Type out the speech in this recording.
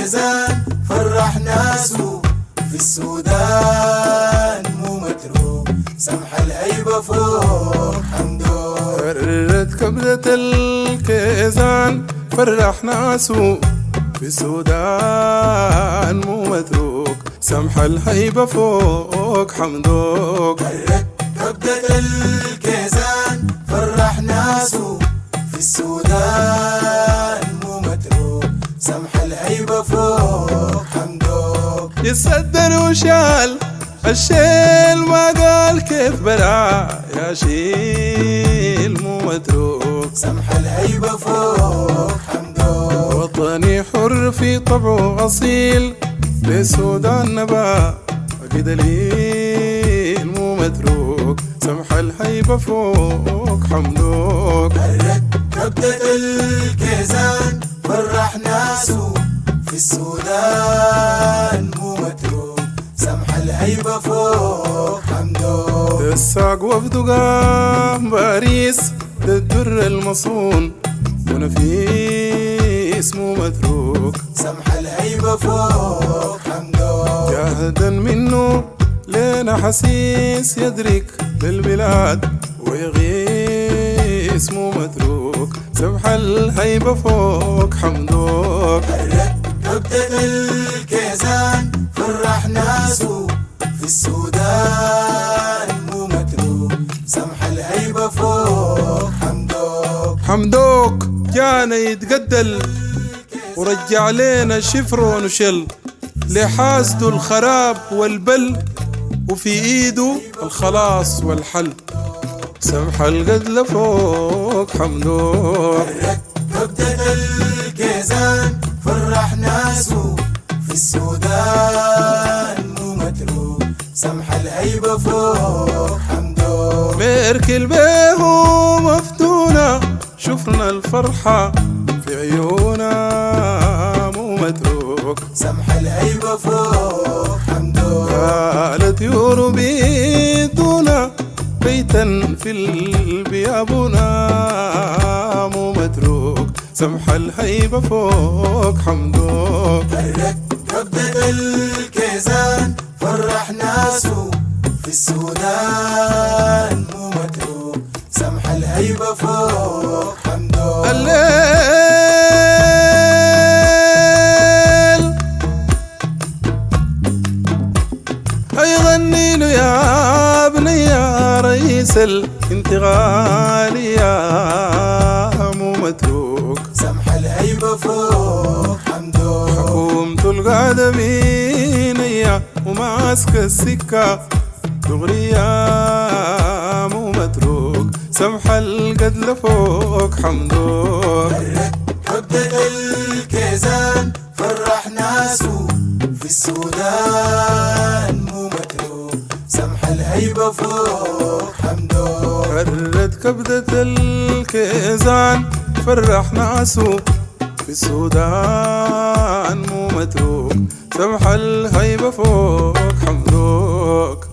الكيزان فرح ناسه في السودان مو متروك سمح الهيبة فوق حمدوك. فرت كبدة الكيزان فرح ناسه في السودان مو متروك سمح الهيبة فوق حمدوك. فرت كبدة الكيزان فرح ناسه في السودان مو متروك سمح الهيبة فوق حمدوك. يتصدر وشال الشيل ما قال كيف بلا يا شيل مو متروك سمح الهيبة فوق حمدوك. وطني حر في طبعه أصيل للسودان نبا دليل مو متروك سمح الهيبة فوق حمدوك. فرت كبدة الكيزان فرح ناسه في السودان مو متروك سمح الهيبة فوق حمدوك. الساق وفد قام باريس الدر المصون ونفيس مو متروك سمح الهيبة فوق حمدوك. جاهدا منه لنا حسيس يدرك بالبلاد ويغيس مو متروك سمح الهيبة فوق حمدوك. فرت كبدة الكيزان فرح ناسه في السودان مو متروك سمح الهيبة فوق حمدوك. حمدوك جانا يتقدل ورجع لنا الشفر ونشل لحاسده الخراب والبل وفي ايده الخلاص والحل سمح القتل فوق حمدوك. فرت كبدة الكيزان فرح ناسه في السودان مو متروك سمح الهيبة فوق حمدوك. مركل بيه مفتونة شفنا الفرحة في عيونا مو متروك سمح الهيبة فوق حمدوك. قالت يورو بيدونا بيتا في البيابونا مو متروك سمح الهيبة فوق حمدوك. فرت كبدة الكيزان فرح ناسه في السودان مو متروك سمح الهيبة فوق حمدوك. الليل هيغني له يا ابني يا رئيس الانتقال يا مو متروك سمح الهيبة فوق حمدوك. حكومته القاعدة بينيا وماسكة السكة دغرية مو متروك سمح القتل فوق حمدوك. فرت كبدة الكيزان فرح ناسه في السودان مو متروك سمح الهيبة فوق حمدوك. فرت كبدة الكيزان فرح ناسه في السودان مو متروك سمح الهيبة فوق حمدوك.